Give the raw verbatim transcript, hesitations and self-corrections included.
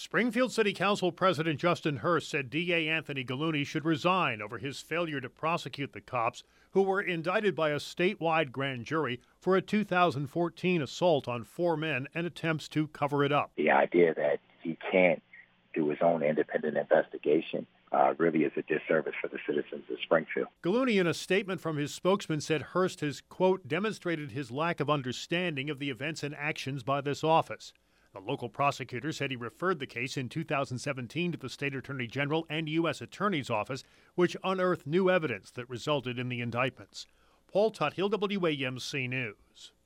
Springfield City Council President Justin Hurst said D A Anthony Gallooni should resign over his failure to prosecute the cops who were indicted by a statewide grand jury for a two thousand fourteen assault on four men and attempts to cover it up. The idea that he can't do his own independent investigation uh, really is a disservice for the citizens of Springfield. Gallooni, in a statement from his spokesman, said Hurst has, quote, demonstrated his lack of understanding of the events and actions by this office. The local prosecutor said he referred the case in two thousand seventeen to the state attorney general and U S attorney's office, which unearthed new evidence that resulted in the indictments. Paul Tuthill, W A M C News.